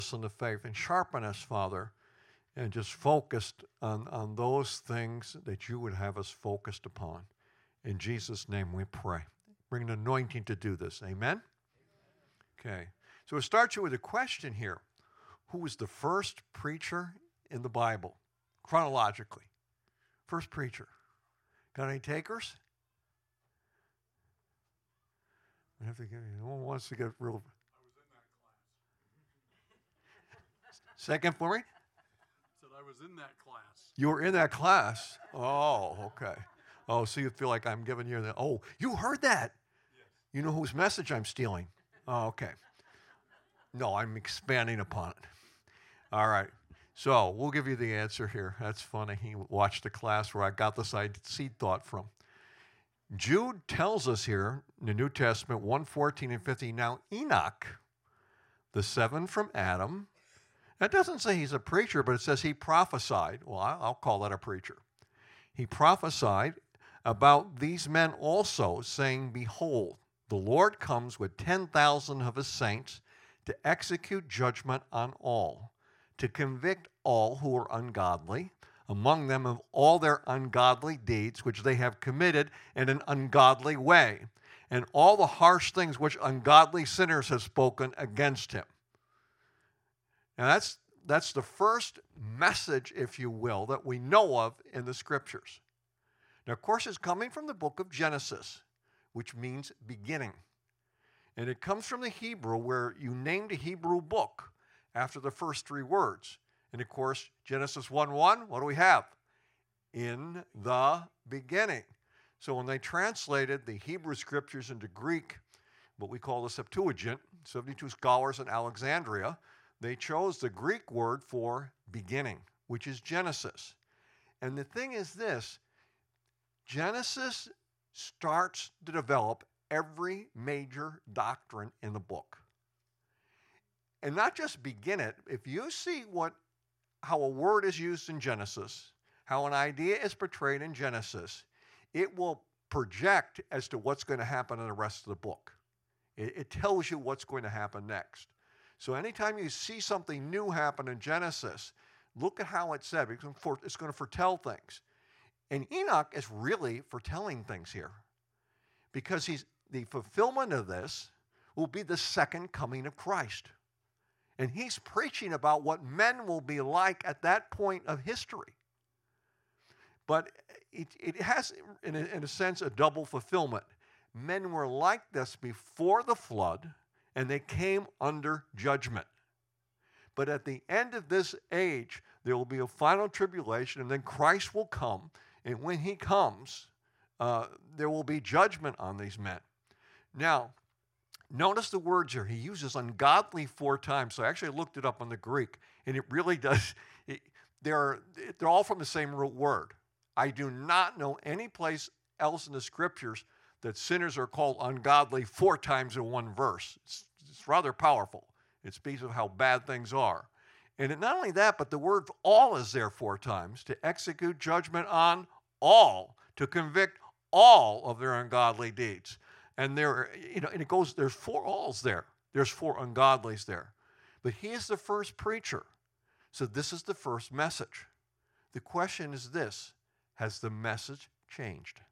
in the faith and sharpen us, Father, and just focused on those things that you would have us focused upon. In Jesus' name we pray. Bring an anointing to do this. Amen? Okay. So it starts you with a question here. Who was the first preacher in the Bible, chronologically? First preacher. Got any takers? I have to give you. No one wants to get real. I was in that class. Second for me? Said I was in that class. You were in that class. Oh, okay. Oh, so you feel like I'm giving you the. Oh, you heard that? Yes. You know whose message I'm stealing? Oh, okay. No, I'm expanding upon it. All right. So we'll give you the answer here. That's funny. He watched the class where I got this seed thought from. Jude tells us here in the New Testament, 1:14 and 15, now Enoch, the seventh from Adam, that doesn't say he's a preacher, but it says he prophesied. Well, I'll call that a preacher. He prophesied about these men also, saying, behold, the Lord comes with 10,000 of his saints to execute judgment on all, to convict all who are ungodly, among them of all their ungodly deeds which they have committed in an ungodly way, and all the harsh things which ungodly sinners have spoken against him. Now that's the first message, if you will, that we know of in the Scriptures. Now, of course, it's coming from the book of Genesis, which means beginning. And it comes from the Hebrew, where you named a Hebrew book after the first three words. And, of course, Genesis 1:1, what do we have? In the beginning. So when they translated the Hebrew Scriptures into Greek, what we call the Septuagint, 72 scholars in Alexandria, they chose the Greek word for beginning, which is Genesis. And the thing is this, Genesis starts to develop every major doctrine in the book. And not just begin it. If you see how a word is used in Genesis, how an idea is portrayed in Genesis, it will project as to what's going to happen in the rest of the book. It tells you what's going to happen next. So anytime you see something new happen in Genesis, look at how it's said, because it's going to foretell things. And Enoch is really foretelling things here, because the fulfillment of this will be the second coming of Christ. And he's preaching about what men will be like at that point of history. But it has, in a sense, a double fulfillment. Men were like this before the flood, and they came under judgment. But at the end of this age, there will be a final tribulation, and then Christ will come. And when he comes, there will be judgment on these men. Now, notice the words here. He uses ungodly 4 times. So I actually looked it up on the Greek, and it really does. They're all from the same root word. I do not know any place else in the Scriptures that sinners are called ungodly 4 times in one verse. It's rather powerful. It speaks of how bad things are. And not only that, but the word all is there 4 times, to execute judgment on all, to convict all of their ungodly deeds. And and it goes, there's 4 alls there. There's 4 ungodlies there. But he is the first preacher. So this is the first message. The question is this: has the message changed?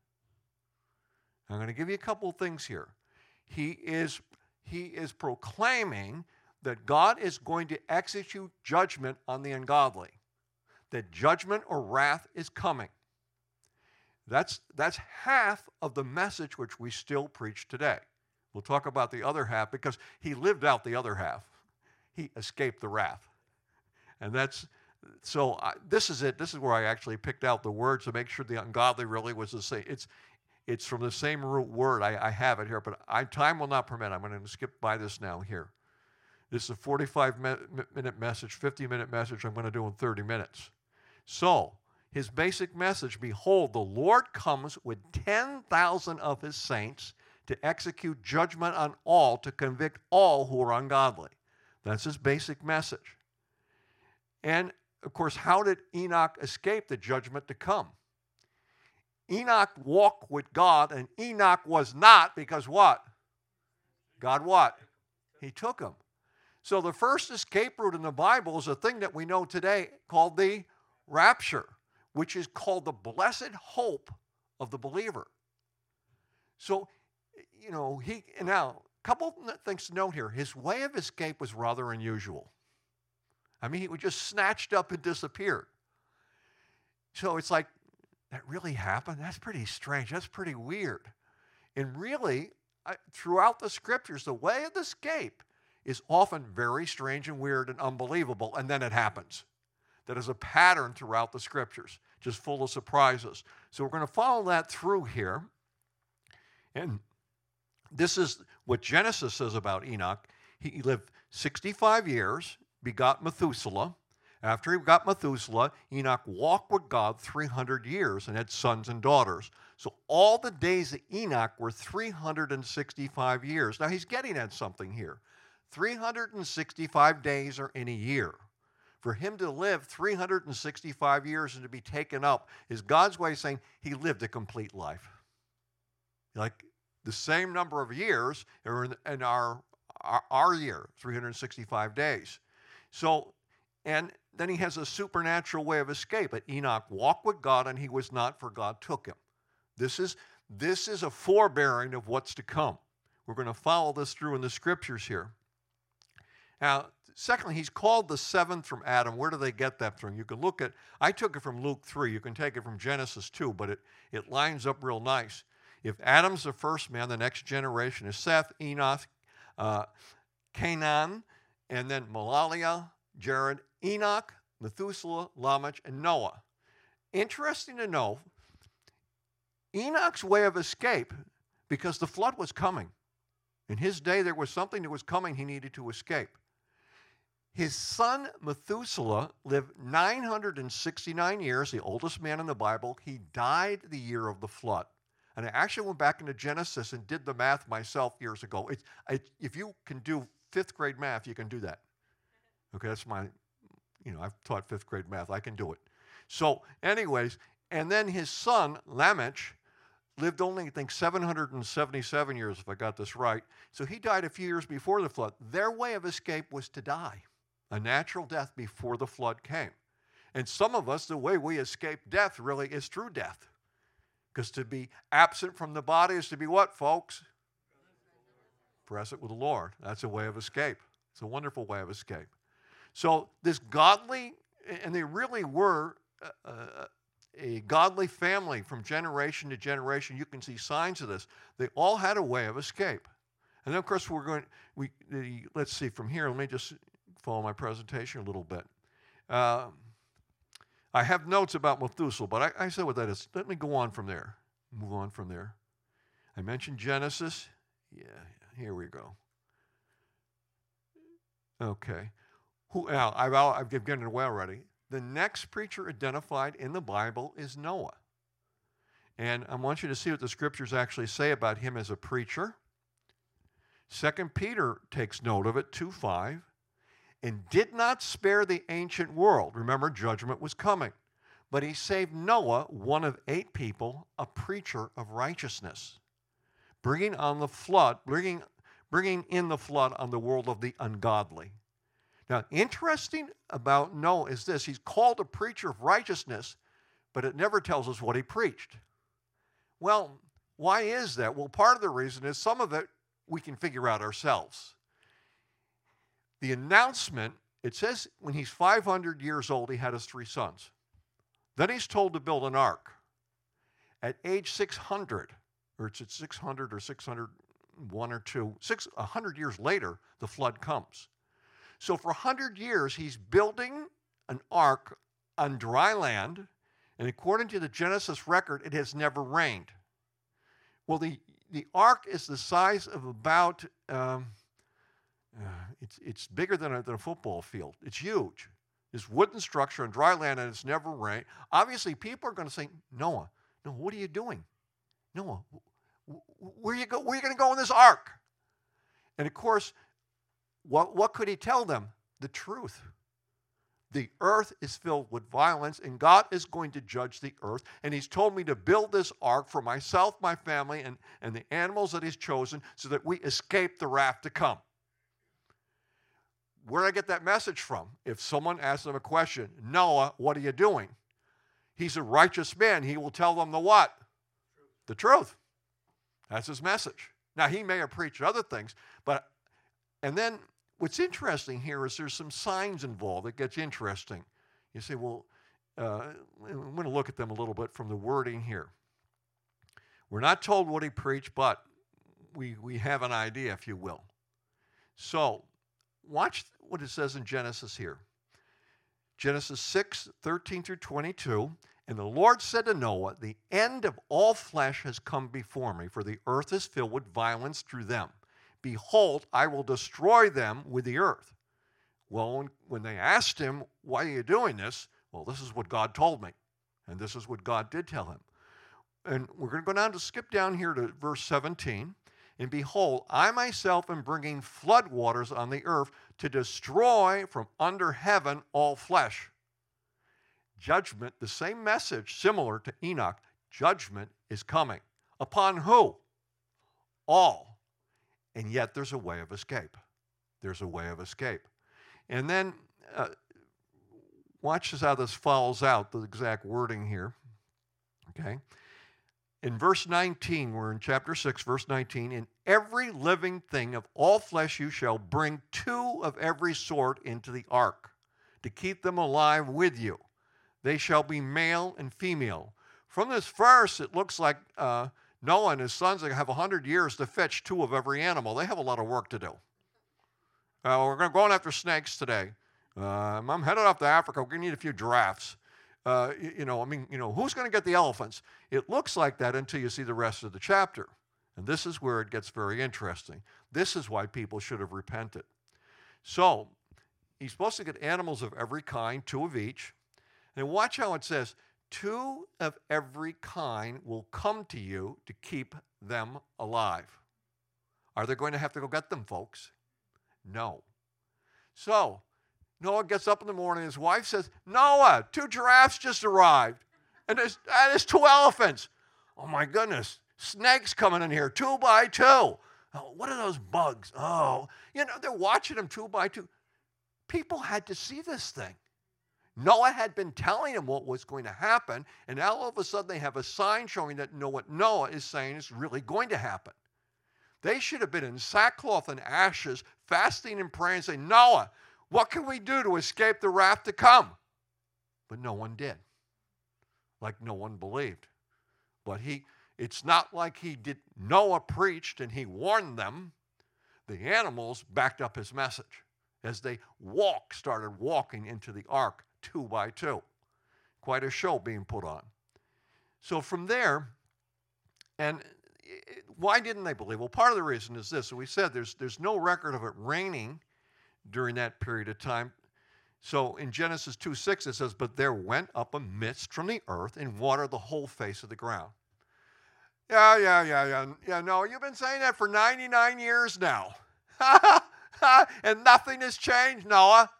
I'm going to give you a couple of things here. He is proclaiming that God is going to execute judgment on the ungodly, that judgment or wrath is coming. That's half of the message which we still preach today. We'll talk about the other half, because he lived out the other half. He escaped the wrath. And this is it. This is where I actually picked out the words to make sure the ungodly really was the same. It's from the same root word. I have it here, but time will not permit. I'm going to skip by this now here. This is a 45-minute message, 50-minute message I'm going to do in 30 minutes. So, his basic message, behold, the Lord comes with 10,000 of his saints to execute judgment on all, to convict all who are ungodly. That's his basic message. And, of course, how did Enoch escape the judgment to come? Enoch walked with God, and Enoch was not, because what? God what? He took him. So the first escape route in the Bible is a thing that we know today called the rapture, which is called the blessed hope of the believer. So, now, a couple things to note here. His way of escape was rather unusual. I mean, he was just snatched up and disappeared. So it's like, that really happened? That's pretty strange. That's pretty weird. And really, throughout the scriptures, the way of escape is often very strange and weird and unbelievable, and then it happens. That is a pattern throughout the scriptures, just full of surprises. So we're going to follow that through here. And this is what Genesis says about Enoch. He lived 65 years, begot Methuselah. After he got Methuselah, Enoch walked with God 300 years and had sons and daughters. So all the days of Enoch were 365 years. Now he's getting at something here. 365 days are in a year. For him to live 365 years and to be taken up is God's way of saying he lived a complete life. Like the same number of years are in our year, 365 days. So, and then he has a supernatural way of escape. But Enoch walked with God, and he was not, for God took him. This is a forebearing of what's to come. We're going to follow this through in the scriptures here. Now, secondly, he's called the seventh from Adam. Where do they get that from? You can look at, I took it from Luke 3. You can take it from Genesis 2, but it lines up real nice. If Adam's the first man, the next generation is Seth, Enoch, Canaan, and then Malaliah, Jared, Enoch, Methuselah, Lamech, and Noah. Interesting to know, Enoch's way of escape, because the flood was coming. In his day, there was something that was coming he needed to escape. His son Methuselah lived 969 years, the oldest man in the Bible. He died the year of the flood. And I actually went back into Genesis and did the math myself years ago. If you can do fifth grade math, you can do that. Okay, that's my, I've taught fifth grade math. I can do it. So anyways, and then his son, Lamech, lived only, I think, 777 years, if I got this right. So he died a few years before the flood. Their way of escape was to die, a natural death before the flood came. And some of us, the way we escape death really is through death. Because to be absent from the body is to be what, folks? Present with the Lord. That's a way of escape. It's a wonderful way of escape. So this godly, and they really were a godly family from generation to generation. You can see signs of this. They all had a way of escape. And then, of course, let's see from here. Let me just follow my presentation a little bit. I have notes about Methuselah, but I said what that is. Let me go on from there. Move on from there. I mentioned Genesis. Yeah, here we go. Okay. Now, I've given it away already. The next preacher identified in the Bible is Noah. And I want you to see what the scriptures actually say about him as a preacher. 2 Peter takes note of it, 2:5. And did not spare the ancient world. Remember, judgment was coming. But he saved Noah, one of 8 people, a preacher of righteousness, bringing in the flood on the world of the ungodly. Now, interesting about Noah is this. He's called a preacher of righteousness, but it never tells us what he preached. Well, why is that? Well, part of the reason is some of it we can figure out ourselves. The announcement, it says when he's 500 years old, he had his 3 sons. Then he's told to build an ark. At age 600, or it's at 600 or 601 or 2, 100 years later, the flood comes. So for 100 years, he's building an ark on dry land, and according to the Genesis record, it has never rained. Well, the ark is the size of about, it's bigger than a football field. It's huge. This wooden structure on dry land, and it's never rained. Obviously, people are going to say, Noah, what are you doing? Noah, where are you going to go in this ark? And of course, what could he tell them? The truth. The earth is filled with violence, and God is going to judge the earth. And he's told me to build this ark for myself, my family, and the animals that he's chosen so that we escape the wrath to come. where did I get that message from? If someone asks them a question, Noah, what are you doing? He's a righteous man. He will tell them the what? The truth. That's his message. Now, he may have preached other things, and then what's interesting here is there's some signs involved. It gets interesting. You say, well, I'm going to look at them a little bit from the wording here. We're not told what he preached, but we have an idea, if you will. So, watch what it says in Genesis here. Genesis 6:13 through 22. And the Lord said to Noah, the end of all flesh has come before me, for the earth is filled with violence through them. Behold, I will destroy them with the earth. Well, when they asked him, why are you doing this? Well, this is what God told me. And this is what God did tell him. And we're going to go down to skip down here to verse 17. And behold, I myself am bringing flood waters on the earth to destroy from under heaven all flesh. Judgment, the same message, similar to Enoch, judgment is coming. Upon who? All. And yet there's a way of escape. There's a way of escape. And then watch how this follows out, the exact wording here. Okay? In verse 19, we're in chapter 6, verse 19. In every living thing of all flesh you shall bring 2 of every sort into the ark, to keep them alive with you. They shall be male and female. From this verse, it looks like Noah and his sons have 100 years to fetch 2 of every animal. They have a lot of work to do. We're going after snakes today. I'm headed off to Africa. We're going to need a few giraffes. Who's going to get the elephants? It looks like that until you see the rest of the chapter. And this is where it gets very interesting. This is why people should have repented. So, he's supposed to get animals of every kind, 2 of each. And watch how it says, 2 of every kind will come to you to keep them alive. Are they going to have to go get them, folks? No. So, Noah gets up in the morning, his wife says, Noah, 2 giraffes just arrived. And there's 2 elephants. Oh my goodness, snakes coming in here, 2 by 2. Oh, what are those bugs? Oh, they're watching them 2 by 2. People had to see this thing. Noah had been telling them what was going to happen, and now all of a sudden they have a sign showing that what Noah is saying is really going to happen. They should have been in sackcloth and ashes, fasting and praying, saying, Noah, what can we do to escape the wrath to come? But no one did. Like no one believed. But it's not like Noah preached and he warned them. The animals backed up his message as they started walking into the ark 2 by 2. Quite a show being put on. So from there, and why didn't they believe? Well, part of the reason is this. So we said there's no record of it raining during that period of time. So in Genesis 2:6 it says, but there went up a mist from the earth and watered the whole face of the ground. Yeah, no, you've been saying that for 99 years now. And nothing has changed, Noah.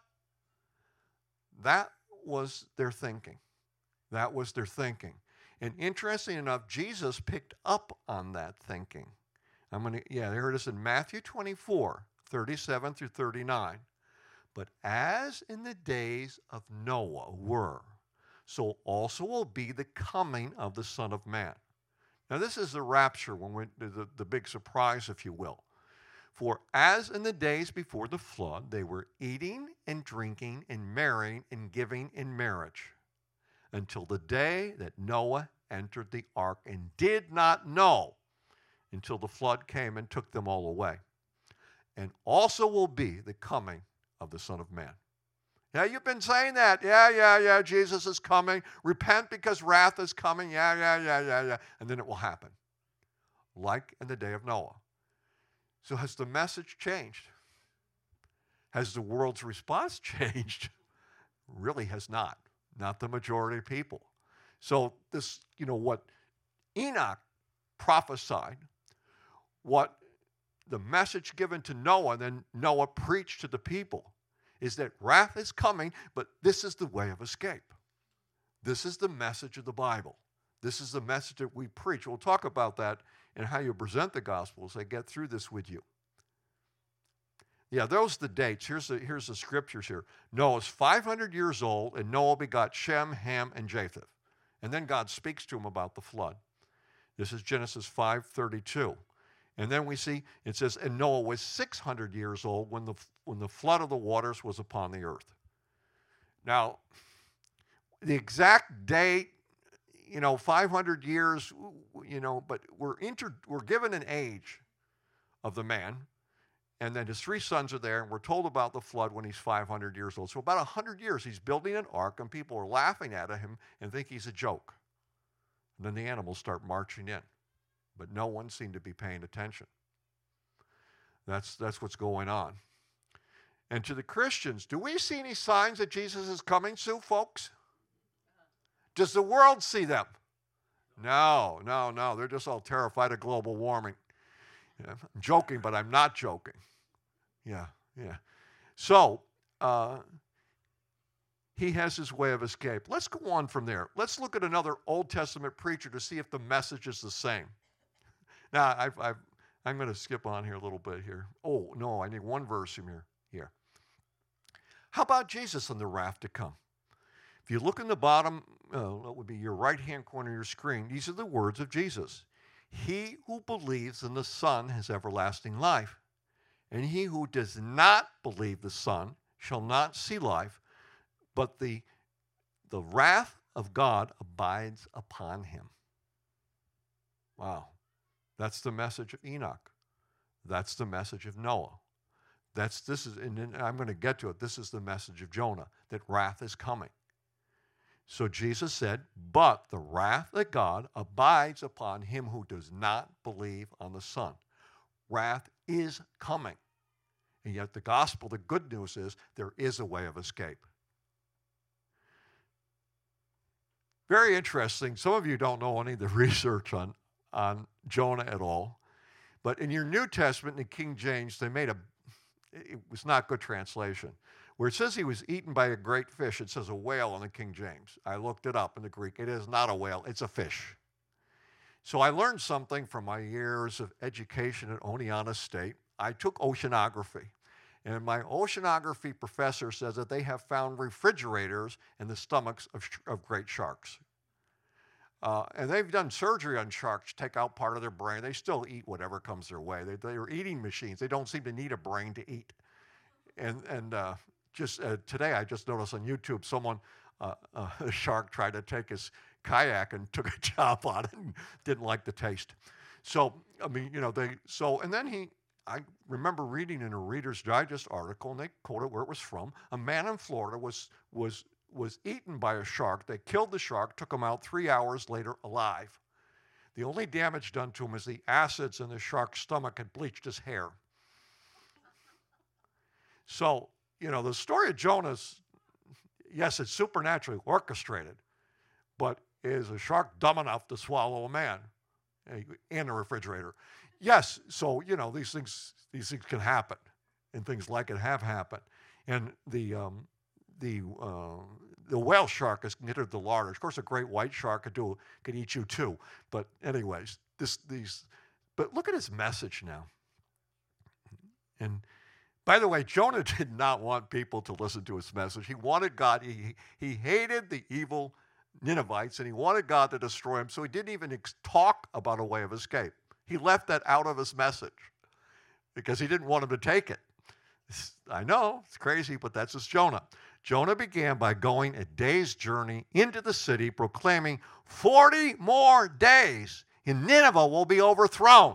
That was their thinking. That was their thinking. And interesting enough, Jesus picked up on that thinking. There it is in Matthew 24, 37 through 39. But as in the days of Noah were, so also will be the coming of the Son of Man. Now this is the rapture, the big surprise, if you will. For as in the days before the flood, they were eating and drinking and marrying and giving in marriage, until the day that Noah entered the ark, and did not know until the flood came and took them all away. And also will be the coming of the Son of Man. Yeah, you've been saying that. Yeah, Jesus is coming. Repent because wrath is coming. Yeah. And then it will happen. Like in the day of Noah. So has the message changed? Has the world's response changed? Really has not. Not the majority of people. So this, what Enoch prophesied, what the message given to Noah, and then Noah preached to the people, is that wrath is coming, but this is the way of escape. This is the message of the Bible. This is the message that we preach. We'll talk about that and how you present the gospel as I get through this with you. Yeah, those are the dates. Here's the scriptures here. Noah's 500 years old, and Noah begot Shem, Ham, and Japheth. And then God speaks to him about the flood. This is Genesis 5:32. And then we see, it says, and Noah was 600 years old when the flood of the waters was upon the earth. Now, the exact date, 500 years, but we're given an age of the man, and then his 3 sons are there, and we're told about the flood when he's 500 years old. So about 100 years, he's building an ark, and people are laughing at him and think he's a joke. And then the animals start marching in, but no one seemed to be paying attention. That's what's going on. And to the Christians, do we see any signs that Jesus is coming soon, folks? Does the world see them? No. They're just all terrified of global warming. Yeah, I'm joking, but I'm not joking. Yeah. So, he has his way of escape. Let's go on from there. Let's look at another Old Testament preacher to see if the message is the same. Now, I'm going to skip on here a little bit here. Oh, no, I need one verse from here. How about Jesus and the wrath to come? If you look in the bottom, that would be your right-hand corner of your screen, these are the words of Jesus. He who believes in the Son has everlasting life, and he who does not believe the Son shall not see life, but the wrath of God abides upon him. Wow. That's the message of Enoch. That's the message of Noah. And I'm going to get to it. This is the message of Jonah, that wrath is coming. So Jesus said, but the wrath of God abides upon him who does not believe on the Son. Wrath is coming. And yet the gospel, the good news is, there is a way of escape. Very interesting. Some of you don't know any of the research on Jonah at all. But in your New Testament, in the King James, it was not good translation. Where it says he was eaten by a great fish, it says a whale in the King James. I looked it up in the Greek. It is not a whale, it's a fish. So I learned something from my years of education at Oneonta State. I took oceanography. And my oceanography professor says that they have found refrigerators in the stomachs of great sharks. And they've done surgery on sharks, take out part of their brain. They still eat whatever comes their way. They're eating machines. They don't seem to need a brain to eat. And today I just noticed on YouTube a shark tried to take his kayak and took a chop on it and didn't like the taste. So, I remember reading in a Reader's Digest article, and they quoted where it was from. A man in Florida was eaten by a shark. They killed the shark, took him out 3 hours later alive. The only damage done to him is the acids in the shark's stomach had bleached his hair. So, the story of Jonah's, yes, it's supernaturally orchestrated, but is a shark dumb enough to swallow a man in a refrigerator? Yes, so, these things can happen, and things like it have happened. And the whale shark is considered the largest. Of course, a great white shark could eat you too. But anyways, but look at his message now. And by the way, Jonah did not want people to listen to his message. He wanted God. He hated the evil Ninevites, and he wanted God to destroy them. So he didn't even talk about a way of escape. He left that out of his message because he didn't want them to take it. I know, it's crazy, but that's just Jonah. Jonah began by going a day's journey into the city, proclaiming 40 more days and Nineveh will be overthrown.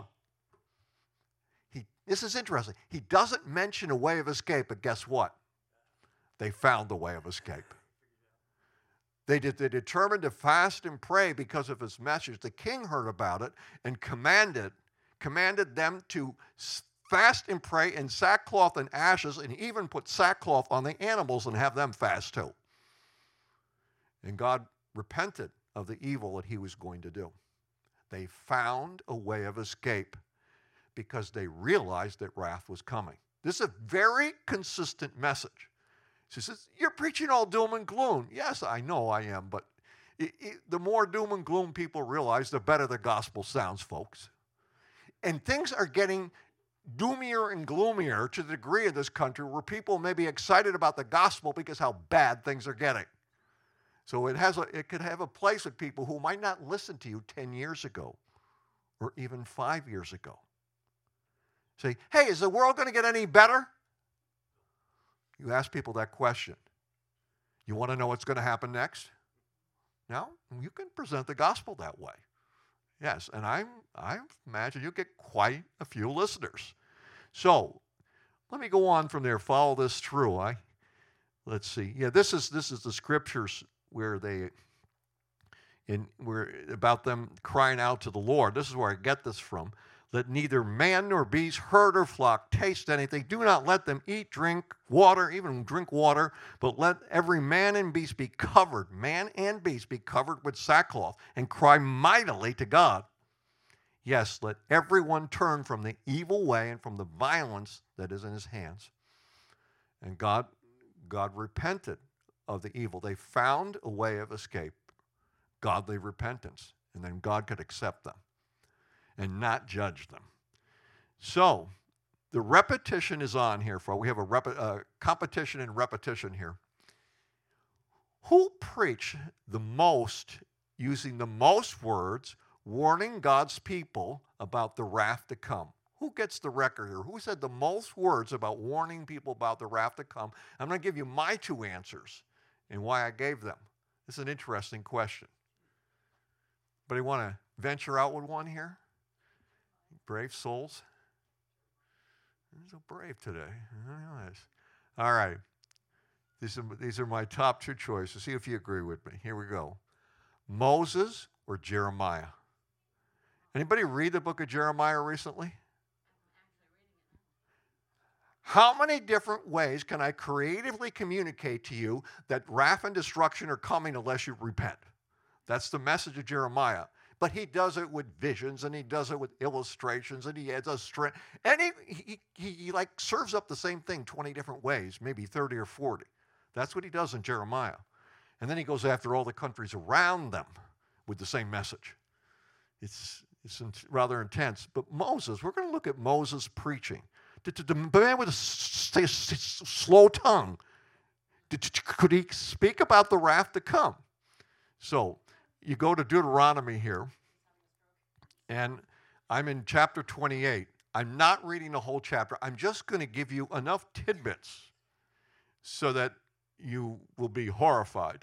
This is interesting. He doesn't mention a way of escape, but guess what? They found the way of escape. They determined to fast and pray because of his message. The king heard about it and commanded them to fast and pray in sackcloth and ashes, and even put sackcloth on the animals and have them fast too. And God repented of the evil that he was going to do. They found a way of escape because they realized that wrath was coming. This is a very consistent message. She says, you're preaching all doom and gloom. Yes, I know I am, but the more doom and gloom people realize, the better the gospel sounds, folks. And things are getting doomier and gloomier to the degree in this country where people may be excited about the gospel because how bad things are getting. So it could have a place with people who might not listen to you 10 years ago or even 5 years ago. Say, hey, is the world going to get any better? You ask people that question. You want to know what's going to happen next? No? You can present the gospel that way. Yes, and I imagine you get quite a few listeners. So let me go on from there. Follow this through. Let's see. Yeah, this is the scriptures where about them crying out to the Lord. This is where I get this from. Let neither man nor beast, herd or flock taste anything. Do not let them eat, drink water, but let every man and beast be covered, with sackcloth, and cry mightily to God. Yes, let everyone turn from the evil way and from the violence that is in his hands. And God repented of the evil. They found a way of escape, godly repentance, and then God could accept them and not judge them. So the repetition is on here. We have a competition in repetition here. Who preached the most, using the most words, warning God's people about the wrath to come? Who gets the record here? Who said the most words about warning people about the wrath to come? I'm going to give you my two answers and why I gave them. This is an interesting question. But you want to venture out with one here? Brave souls? You're so brave today. All right. These are my top two choices. See if you agree with me. Here we go. Moses or Jeremiah? Anybody read the book of Jeremiah recently? How many different ways can I creatively communicate to you that wrath and destruction are coming unless you repent? That's the message of Jeremiah. But he does it with visions, and he does it with illustrations, and he adds a strength. And he like serves up the same thing 20 different ways, maybe 30 or 40. That's what he does in Jeremiah. And then he goes after all the countries around them with the same message. It's rather intense. But Moses, we're going to look at Moses preaching. The man with a slow tongue, could he speak about the wrath to come? So you go to Deuteronomy here, and I'm in chapter 28. I'm not reading the whole chapter. I'm just going to give you enough tidbits so that you will be horrified.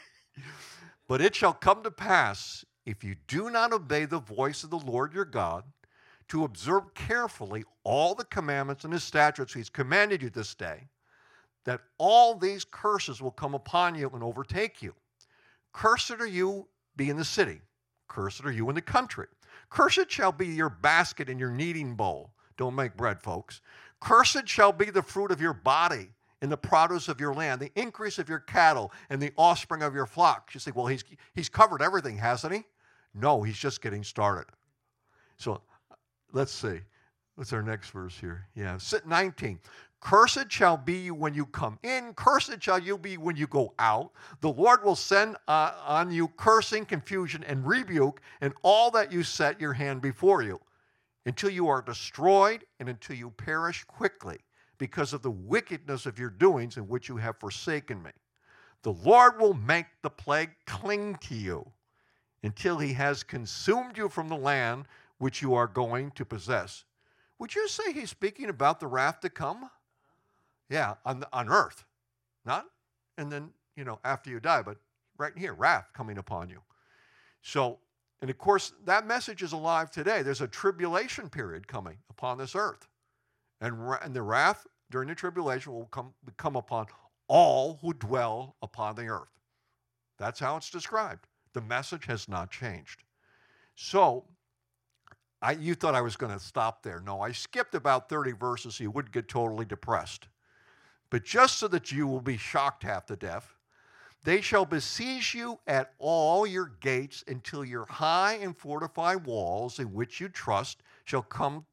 But it shall come to pass, if you do not obey the voice of the Lord your God, to observe carefully all the commandments and his statutes he's commanded you this day, that all these curses will come upon you and overtake you. Cursed are you be in the city. Cursed are you in the country. Cursed shall be your basket and your kneading bowl. Don't make bread, folks. Cursed shall be the fruit of your body and the produce of your land, the increase of your cattle and the offspring of your flocks. You say, well, he's covered everything, hasn't he? No, he's just getting started. So let's see. What's our next verse here? Yeah, 19. Cursed shall be you when you come in. Cursed shall you be when you go out. The Lord will send on you cursing, confusion, and rebuke, and all that you set your hand before you, until you are destroyed and until you perish quickly, because of the wickedness of your doings in which you have forsaken me. The Lord will make the plague cling to you until he has consumed you from the land which you are going to possess. Would you say he's speaking about the wrath to come? Yeah, on earth. Not, and then, after you die, but right here, wrath coming upon you. So, and of course, that message is alive today. There's a tribulation period coming upon this earth. And the wrath during the tribulation will come upon all who dwell upon the earth. That's how it's described. The message has not changed. So, you thought I was going to stop there. No, I skipped about 30 verses so you wouldn't get totally depressed. But just so that you will be shocked half to death, they shall besiege you at all your gates until your high and fortified walls in which you trust shall come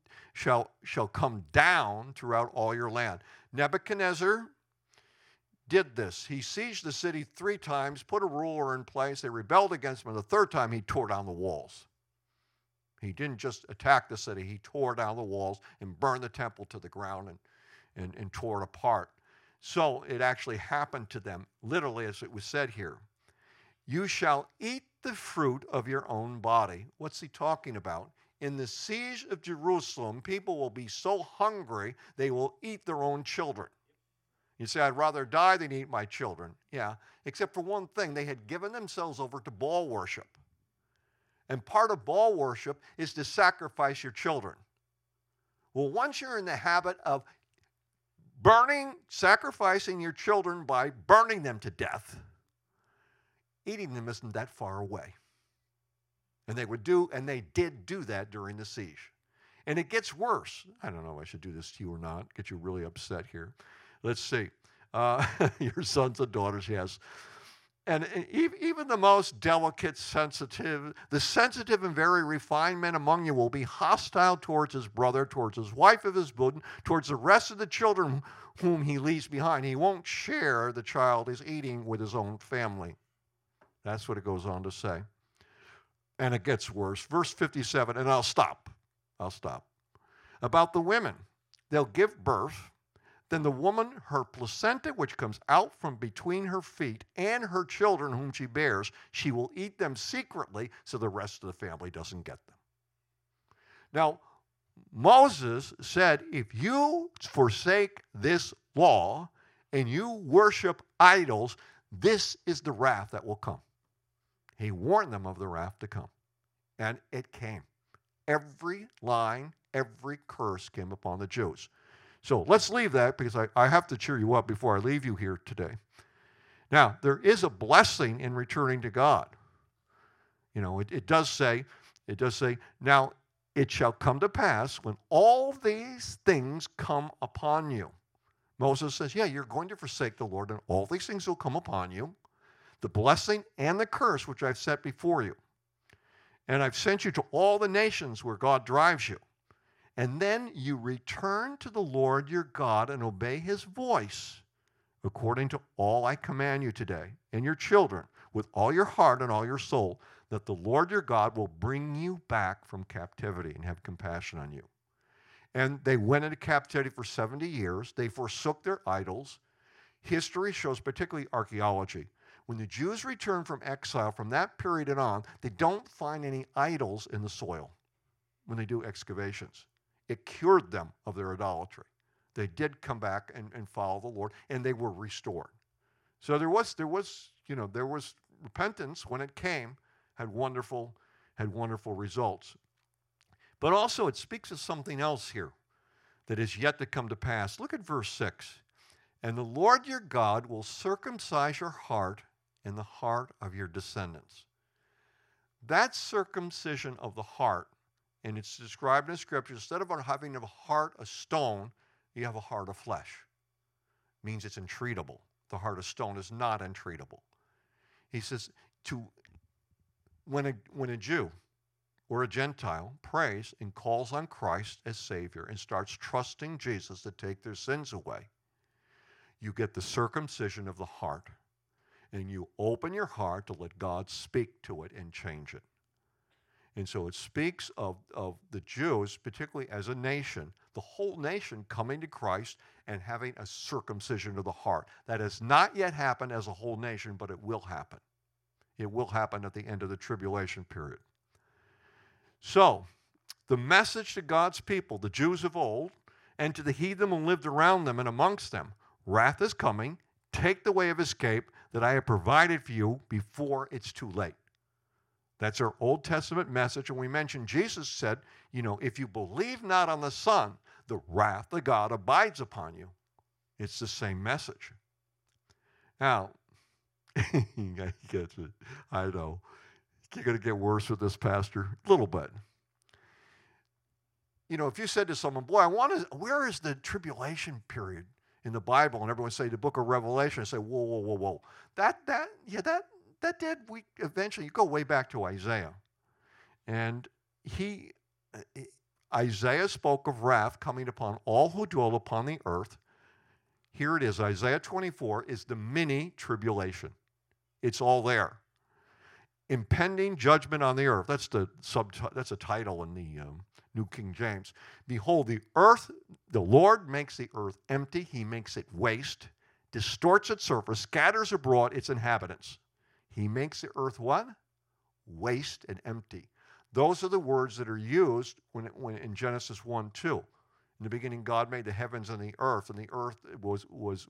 down throughout all your land. Nebuchadnezzar did this. He sieged the city 3 times, put a ruler in place. They rebelled against him. And the 3rd time, he tore down the walls. He didn't just attack the city. He tore down the walls and burned the temple to the ground and tore it apart. So it actually happened to them, literally as it was said here. You shall eat the fruit of your own body. What's he talking about? In the siege of Jerusalem, people will be so hungry they will eat their own children. You say, I'd rather die than eat my children. Yeah, except for one thing. They had given themselves over to Baal worship. And part of Baal worship is to sacrifice your children. Well, once you're in the habit of sacrificing your children by burning them to death, eating them isn't that far away. And they did do that during the siege. And it gets worse. I don't know if I should do this to you or not, get you really upset here. Let's see. Your sons and daughters, yes. And even the most delicate, the sensitive and very refined men among you will be hostile towards his brother, towards his wife of his bosom, towards the rest of the children whom he leaves behind. He won't share the child he's eating with his own family. That's what it goes on to say. And it gets worse. Verse 57, and I'll stop. About the women, they'll give birth. Then the woman, her placenta, which comes out from between her feet, and her children whom she bears, she will eat them secretly so the rest of the family doesn't get them. Now, Moses said, if you forsake this law and you worship idols, this is the wrath that will come. He warned them of the wrath to come. And it came. Every line, every curse came upon the Jews. So let's leave that because I have to cheer you up before I leave you here today. Now, there is a blessing in returning to God. You know, it does say, now it shall come to pass when all these things come upon you. Moses says, yeah, you're going to forsake the Lord, and all these things will come upon you, the blessing and the curse which I've set before you. And I've sent you to all the nations where God drives you. And then you return to the Lord your God and obey his voice according to all I command you today, and your children, with all your heart and all your soul, that the Lord your God will bring you back from captivity and have compassion on you. And they went into captivity for 70 years. They forsook their idols. History shows, particularly archaeology, when the Jews return from exile from that period and on, they don't find any idols in the soil when they do excavations. It cured them of their idolatry. They did come back and follow the Lord, and they were restored. So there was repentance when it came, had wonderful results. But also it speaks of something else here that is yet to come to pass. Look at verse 6. And the Lord your God will circumcise your heart and the heart of your descendants. That circumcision of the heart, and it's described in Scripture, instead of having a heart of stone, you have a heart of flesh. It means it's entreatable. The heart of stone is not entreatable. He says, when a Jew or a Gentile prays and calls on Christ as Savior and starts trusting Jesus to take their sins away, you get the circumcision of the heart, and you open your heart to let God speak to it and change it. And so it speaks of the Jews, particularly as a nation, the whole nation coming to Christ and having a circumcision of the heart. That has not yet happened as a whole nation, but it will happen. It will happen at the end of the tribulation period. So, the message to God's people, the Jews of old, and to the heathen who lived around them and amongst them, wrath is coming, take the way of escape that I have provided for you before it's too late. That's our Old Testament message. And we mentioned Jesus said, if you believe not on the Son, the wrath of God abides upon you. It's the same message. Now, I know. You're going to get worse with this, Pastor. A little bit. If you said to someone, boy, where is the tribulation period in the Bible? And everyone say the book of Revelation. I say, whoa. That did. We eventually, you go way back to Isaiah. And Isaiah spoke of wrath coming upon all who dwell upon the earth. Here it is. Isaiah 24 is the mini tribulation. It's all there. impending judgment on the earth. That's a title in the New King James. Behold, the Lord makes the earth empty. He makes it waste, distorts its surface, scatters abroad its inhabitants. He makes the earth what? Waste and empty. Those are the words that are used when in Genesis 1:2. In the beginning, God made the heavens and the earth was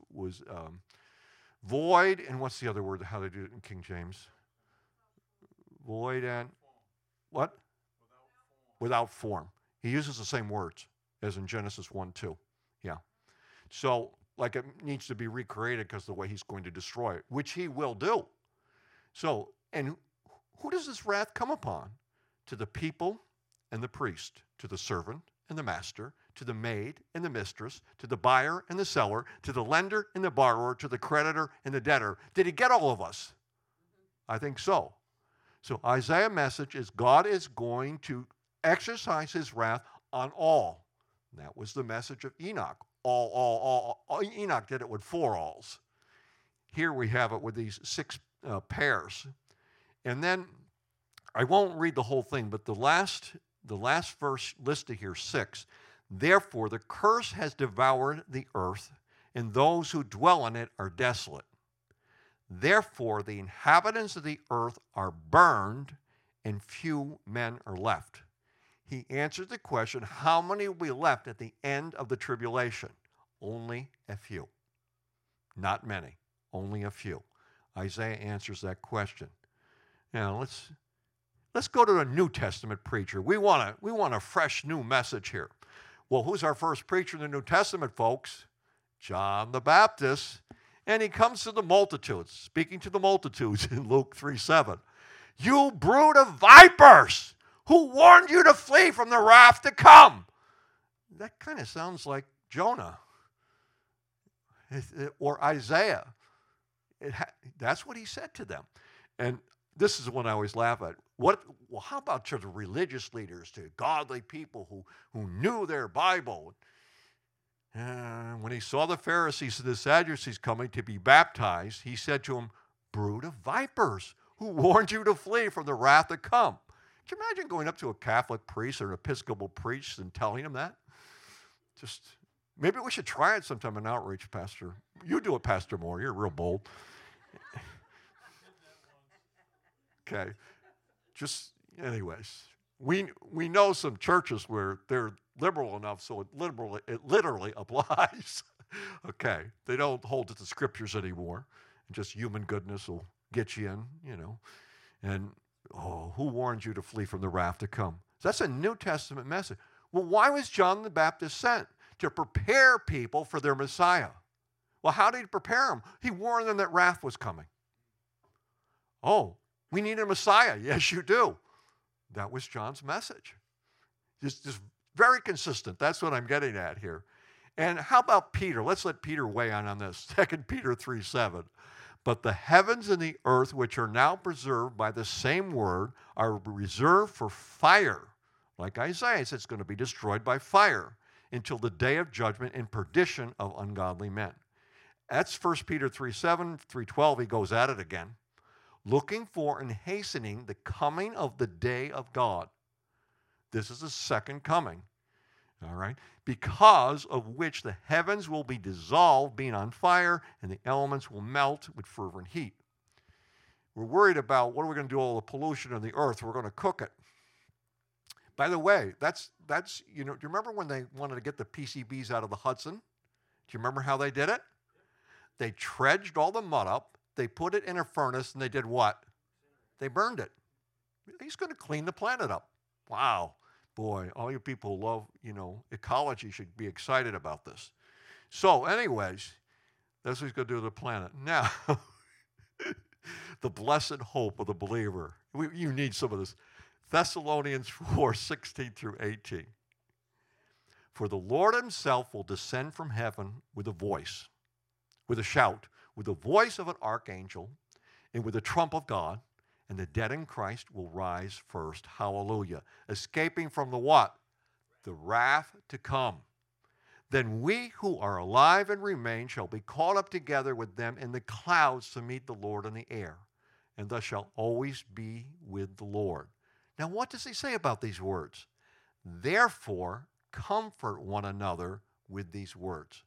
void. And what's the other word? How they do it in King James? Void and what? Without form. He uses the same words as in Genesis 1:2. Yeah. So, like it needs to be recreated because the way he's going to destroy it, which he will do. So, and who does this wrath come upon? To the people and the priest, to the servant and the master, to the maid and the mistress, to the buyer and the seller, to the lender and the borrower, to the creditor and the debtor. Did he get all of us? I think so. So Isaiah's message is God is going to exercise his wrath on all. And that was the message of Enoch. All. Enoch did it with 4 alls. Here we have it with these 6 pairs. And then I won't read the whole thing, but the last verse listed here, 6. Therefore, the curse has devoured the earth, and those who dwell in it are desolate. Therefore, the inhabitants of the earth are burned, and few men are left. He answers the question, how many will be left at the end of the tribulation? Only a few. Not many, only a few. Isaiah answers that question. Now, let's go to a New Testament preacher. We want a fresh new message here. Well, who's our first preacher in the New Testament, folks? John the Baptist. And he comes to the multitudes, speaking to the multitudes in Luke 3:7. You brood of vipers, who warned you to flee from the wrath to come? That kind of sounds like Jonah or Isaiah. That's what he said to them. And this is the one I always laugh at. Well, how about to the religious leaders, to godly people who knew their Bible? When he saw the Pharisees and the Sadducees coming to be baptized, he said to them, brood of vipers, who warned you to flee from the wrath to come. Can you imagine going up to a Catholic priest or an Episcopal priest and telling him that? Maybe we should try it sometime in outreach, Pastor. You do it, Pastor Moore. You're real bold. Okay. Anyways, we know some churches where they're liberal enough so it literally applies. Okay. They don't hold to the scriptures anymore. Just human goodness will get you in, And, who warned you to flee from the wrath to come? So that's a New Testament message. Well, why was John the Baptist sent? To prepare people for their Messiah. Well, how did he prepare them? He warned them that wrath was coming. Oh, we need a Messiah. Yes, you do. That was John's message. Just very consistent. That's what I'm getting at here. And how about Peter? Let's let Peter weigh in on this. 2 Peter 3:7. But the heavens and the earth, which are now preserved by the same word, are reserved for fire. Like Isaiah says, it's going to be destroyed by fire until the day of judgment and perdition of ungodly men. That's 1 Peter 3:7, 3:12. He goes at it again. Looking for and hastening the coming of the day of God. This is the second coming. All right? Because of which the heavens will be dissolved, being on fire, and the elements will melt with fervent heat. We're worried about what are we going to do with all the pollution on the earth? We're going to cook it. By the way, that's do you remember when they wanted to get the PCBs out of the Hudson? Do you remember how they did it? They dredged all the mud up, they put it in a furnace, and they did what? They burned it. He's going to clean the planet up. Wow. Boy, all you people who love, ecology should be excited about this. So anyways, that's what he's going to do to the planet. Now, the blessed hope of the believer. You need some of this. Thessalonians 4:16 through 18. For the Lord himself will descend from heaven with a voice, with a shout, with the voice of an archangel, and with the trump of God, and the dead in Christ will rise first. Hallelujah. Escaping from the what? The wrath to come. Then we who are alive and remain shall be caught up together with them in the clouds to meet the Lord in the air. and thus shall always be with the Lord. Now, what does he say about these words? Therefore, comfort one another with these words.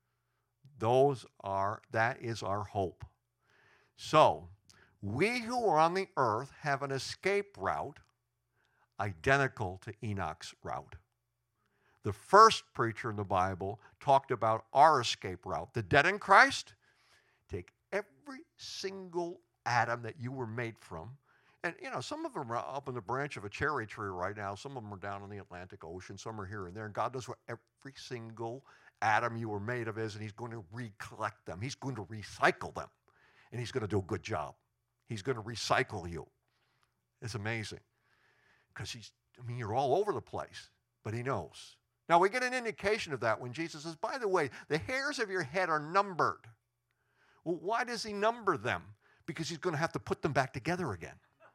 That is our hope. So, we who are on the earth have an escape route identical to Enoch's route. The first preacher in the Bible talked about our escape route. The dead in Christ, take every single atom that you were made from. And, some of them are up in the branch of a cherry tree right now. Some of them are down in the Atlantic Ocean. Some are here and there. And God knows what every single atom you were made of is, and he's going to recollect them. He's going to recycle them. And he's going to do a good job. He's going to recycle you. It's amazing. Because you're all over the place, but he knows. Now, we get an indication of that when Jesus says, by the way, the hairs of your head are numbered. Well, why does he number them? Because he's going to have to put them back together again.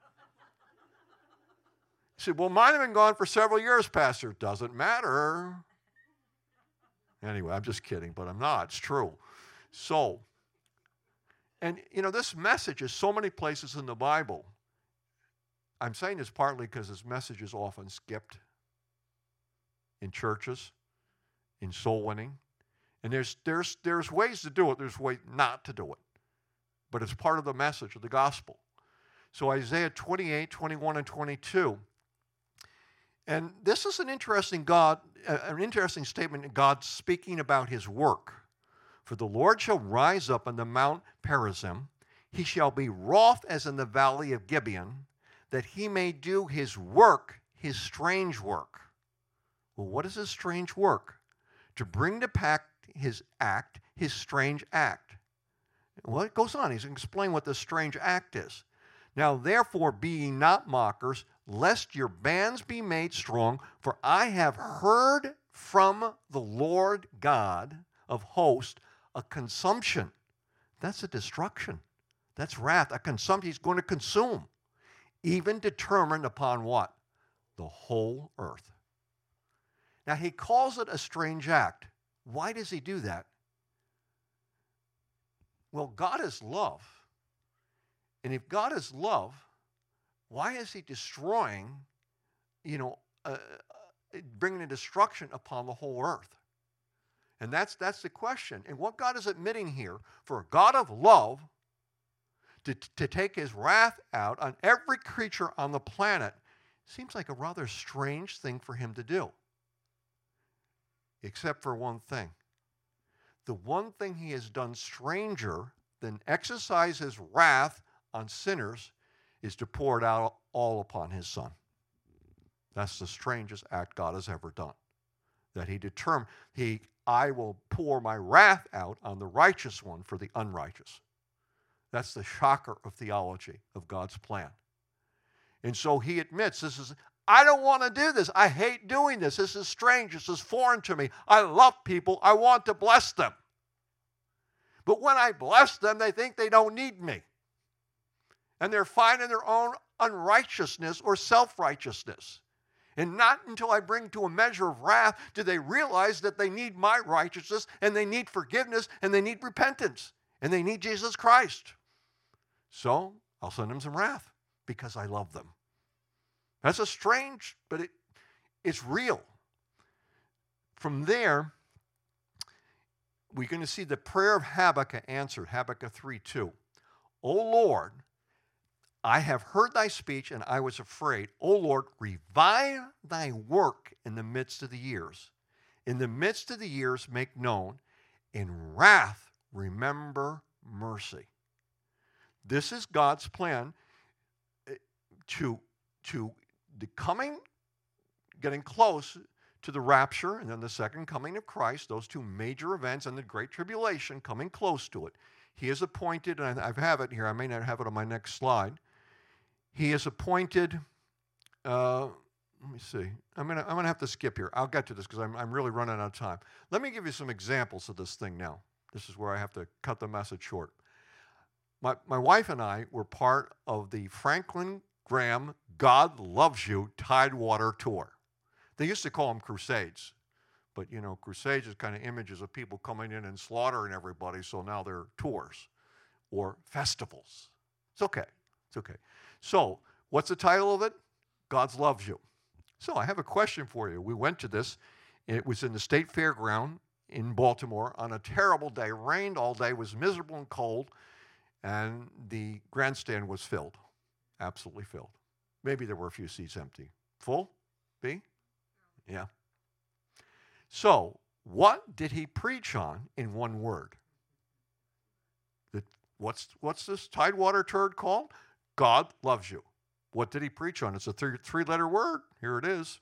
He said, well, mine have been gone for several years, Pastor. Doesn't matter. Anyway, I'm just kidding, but I'm not. It's true. So, and this message is so many places in the Bible. I'm saying this partly because this message is often skipped in churches, in soul winning. And there's ways to do it. There's ways not to do it. But it's part of the message of the gospel. So Isaiah 28, 21, and 22. And this is an interesting statement of God speaking about his work. For the Lord shall rise up on the Mount Perazim. He shall be wroth as in the valley of Gibeon, that he may do his work, his strange work. Well, what is his strange work? To bring to pass his act, his strange act. Well, it goes on. He's going to explain what this strange act is. Now, therefore, be ye not mockers, lest your bands be made strong, for I have heard from the Lord God of hosts a consumption. That's a destruction. That's wrath. A consumption. He's going to consume. Even determined upon what? The whole earth. Now, he calls it a strange act. Why does he do that? Well, God is love. And if God is love, why is he destroying, bringing a destruction upon the whole earth? And that's the question. And what God is admitting here, for a God of love to take his wrath out on every creature on the planet seems like a rather strange thing for him to do. Except for one thing. The one thing he has done stranger than exercise his wrath on sinners is to pour it out all upon his Son. That's the strangest act God has ever done. That he determined, I will pour my wrath out on the righteous one for the unrighteous. That's the shocker of theology of God's plan. And so he admits, I don't want to do this. I hate doing this. This is strange. This is foreign to me. I love people. I want to bless them. But when I bless them, they think they don't need me. And they're finding their own unrighteousness or self-righteousness. And not until I bring to a measure of wrath do they realize that they need my righteousness, and they need forgiveness, and they need repentance, and they need Jesus Christ. So I'll send them some wrath because I love them. That's a strange, but it's real. From there, we're going to see the prayer of Habakkuk answered, Habakkuk 3:2. O Lord, I have heard thy speech, and I was afraid. O Lord, revive thy work in the midst of the years. In the midst of the years make known. In wrath remember mercy. This is God's plan to the coming, getting close to the rapture, and then the second coming of Christ, those two major events, and the Great Tribulation coming close to it. He has appointed, and I have it here, I may not have it on my next slide. He has appointed, let me see, I'm gonna have to skip here. I'll get to this because I'm really running out of time. Let me give you some examples of this thing now. This is where I have to cut the message short. My wife and I were part of the Franklin Graham God Loves You Tidewater Tour. They used to call them crusades. But, crusades is kind of images of people coming in and slaughtering everybody, so now they're tours or festivals. It's okay. It's okay. So, what's the title of it? God Loves You. So, I have a question for you. We went to this. It was in the State Fairground in Baltimore on a terrible day. Rained all day, was miserable and cold, and the grandstand was filled, absolutely filled. Maybe there were a few seats empty. Full? B? Yeah. So, what did he preach on in one word? What's this Tidewater turd called? God loves you. What did he preach on? It's a three-letter word. Here it is.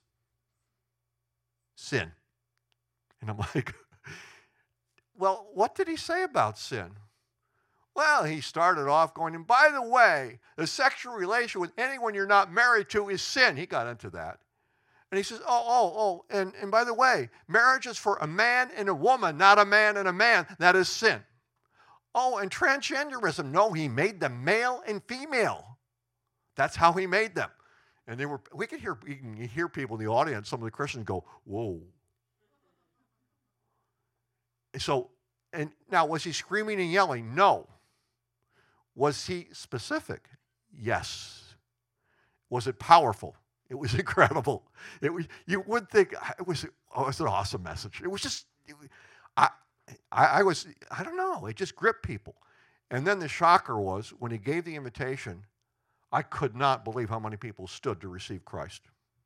Sin. And I'm like, well, what did he say about sin? Well, he started off going, and by the way, a sexual relation with anyone you're not married to is sin. He got into that. And he says, and by the way, marriage is for a man and a woman, not a man and a man. That is sin. Oh, and transgenderism. No, he made them male and female. That's how he made them. And we could hear people in the audience, some of the Christians go, whoa. So, and now, was he screaming and yelling? No. Was he specific? Yes. Was it powerful? It was incredible. You would think it was an awesome message. It was just, I don't know, it just gripped people. And then the shocker was when he gave the invitation, I could not believe how many people stood to receive Christ.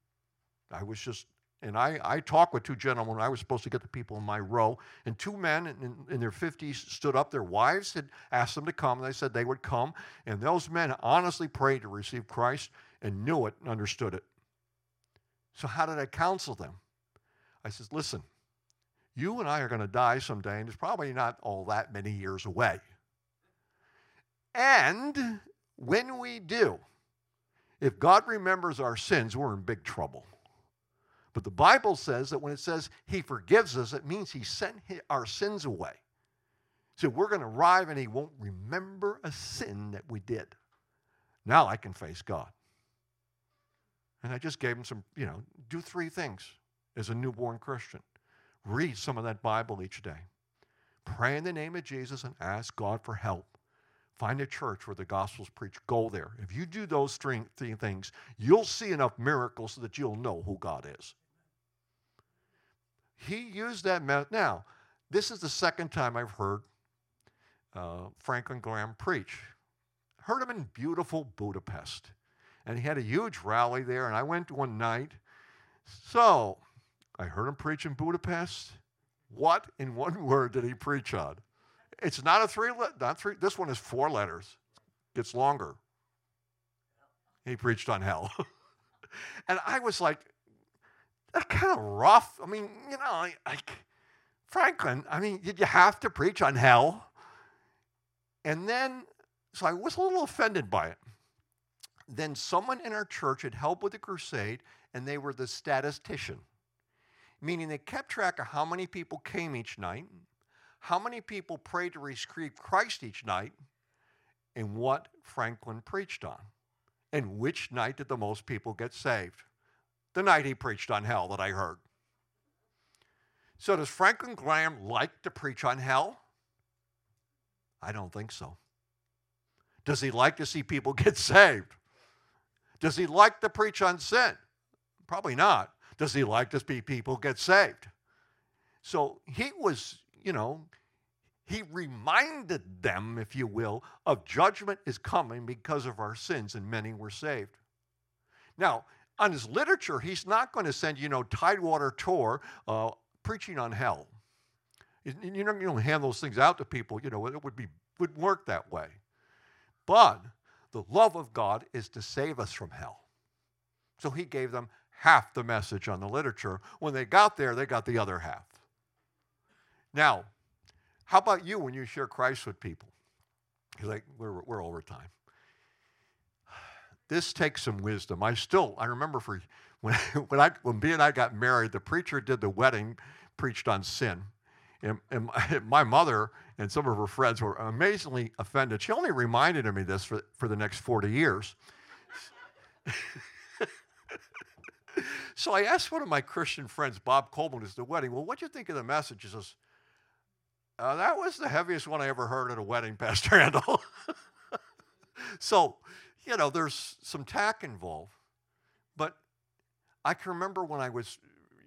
I talked with two gentlemen. I was supposed to get the people in my row, and two men in their 50s stood up. Their wives had asked them to come, and they said they would come. And those men honestly prayed to receive Christ and knew it and understood it. So how did I counsel them? I said, listen, you and I are going to die someday, and it's probably not all that many years away. And when we do, if God remembers our sins, we're in big trouble. But the Bible says that when it says he forgives us, it means he sent our sins away. So we're going to arrive and he won't remember a sin that we did. Now I can face God. And I just gave him some, do three things as a newborn Christian. Read some of that Bible each day. Pray in the name of Jesus and ask God for help. Find a church where the gospel's preached. Go there. If you do those three things, you'll see enough miracles so that you'll know who God is. He used that method. Now, this is the second time I've heard Franklin Graham preach. Heard him in beautiful Budapest. And he had a huge rally there, and I went one night. So, I heard him preach in Budapest. What in one word did he preach on? It's not not three. This one is 4 letters. It's longer. He preached on hell. And I was like, that's kind of rough. I mean, Franklin, did you have to preach on hell? And then, so I was a little offended by it. Then someone in our church had helped with the crusade, and they were the statistician, meaning they kept track of how many people came each night, how many people prayed to receive Christ each night, and what Franklin preached on. And which night did the most people get saved? The night he preached on hell that I heard. So does Franklin Graham like to preach on hell? I don't think so. Does he like to see people get saved? Does he like to preach on sin? Probably not. Does he like to see people get saved? So he was, he reminded them, if you will, of judgment is coming because of our sins, and many were saved. Now, on his literature, he's not going to send, Tidewater tour preaching on hell. You don't hand those things out to people, it wouldn't work that way. But the love of God is to save us from hell. So he gave them half the message on the literature. When they got there, they got the other half. Now, how about you when you share Christ with people? You're like, we're over time. This takes some wisdom. I remember when B and I got married, the preacher did the wedding, preached on sin. And my mother and some of her friends were amazingly offended. She only reminded me of this for the next 40 years. So I asked one of my Christian friends, Bob Coleman, who's the wedding, well, what'd you think of the message? He says, that was the heaviest one I ever heard at a wedding, Pastor Randall. So, there's some tack involved. But I can remember when I was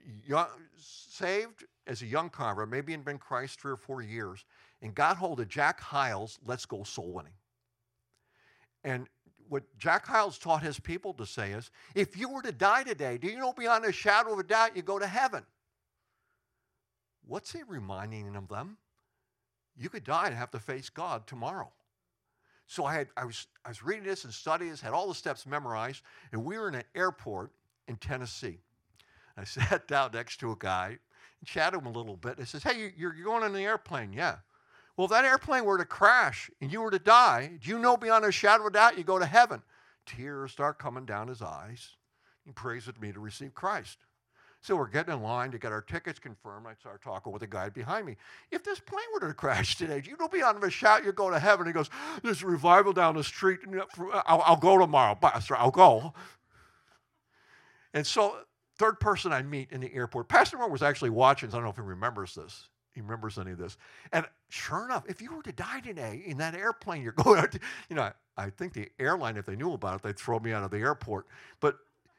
saved as a young convert, maybe had been in Christ 3 or 4 years, and got hold of Jack Hyles' Let's Go Soul Winning. And what Jack Hyles taught his people to say is, if you were to die today, do you know beyond a shadow of a doubt you go to heaven? What's he reminding of them? You could die and have to face God tomorrow. So I was reading this and studying this, had all the steps memorized, and we were in an airport in Tennessee. I sat down next to a guy and chatted him a little bit. I says, hey, you're going in the airplane? Yeah. Well, if that airplane were to crash and you were to die, do you know beyond a shadow of a doubt you go to heaven? Tears start coming down his eyes. He prays with me to receive Christ. So we're getting in line to get our tickets confirmed. I start talking with the guy behind me. If this plane were to crash today, do you know beyond a shout you go to heaven? He goes, there's a revival down the street. I'll go tomorrow, Pastor. I'll go. And so third person I meet in the airport, Pastor Moore was actually watching, so I don't know if he remembers this. He remembers any of this. And sure enough, if you were to die today in that airplane, you're going out to, I think the airline, if they knew about it, they'd throw me out of the airport. But,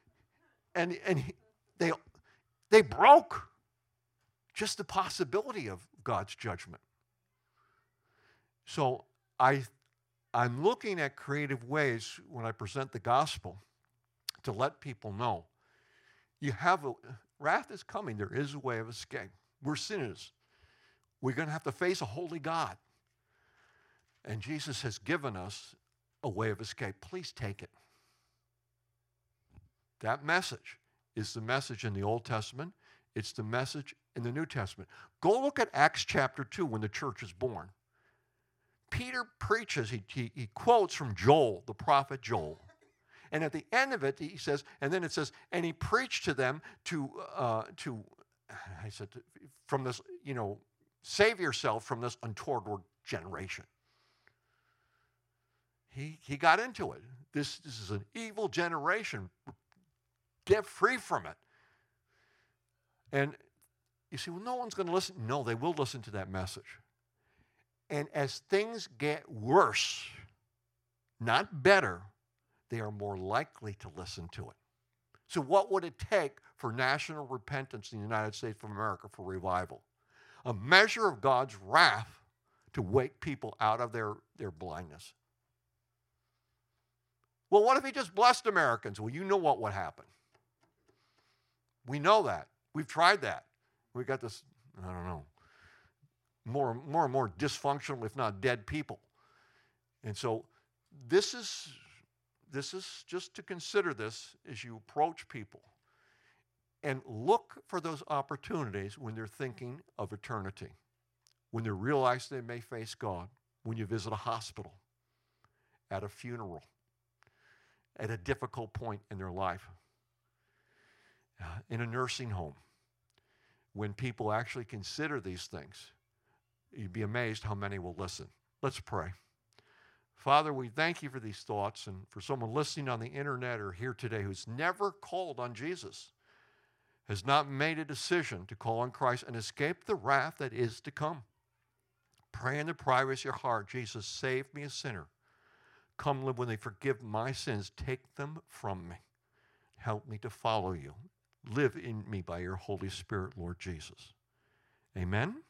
they broke just the possibility of God's judgment. So I'm looking at creative ways when I present the gospel to let people know wrath is coming. There is a way of escape. We're sinners. We're going to have to face a holy God. And Jesus has given us a way of escape. Please take it. That message is the message in the Old Testament. It's the message in the New Testament. Go look at Acts chapter 2 when the church is born. Peter preaches, he quotes from Joel, the prophet Joel. And at the end of it, he says, and then it says, and he preached to them from this, save yourself from this untoward generation. He got into it. This is an evil generation. Get free from it. And you say, well, no one's going to listen. No, they will listen to that message. And as things get worse, not better, they are more likely to listen to it. So what would it take for national repentance in the United States of America for revival? A measure of God's wrath to wake people out of their blindness. Well, what if he just blessed Americans? Well, you know what would happen. We know that. We've tried that. We got this, I don't know, more and more dysfunctional, if not dead people. And so this is just to consider this as you approach people. And look for those opportunities when they're thinking of eternity, when they realize they may face God, when you visit a hospital, at a funeral, at a difficult point in their life, in a nursing home. When people actually consider these things, you'd be amazed how many will listen. Let's pray. Father, we thank you for these thoughts, and for someone listening on the internet or here today who's never called on Jesus, has not made a decision to call on Christ and escape the wrath that is to come. Pray in the privacy of your heart, Jesus, save me a sinner. Come live when they forgive my sins. Take them from me. Help me to follow you. Live in me by your Holy Spirit, Lord Jesus. Amen.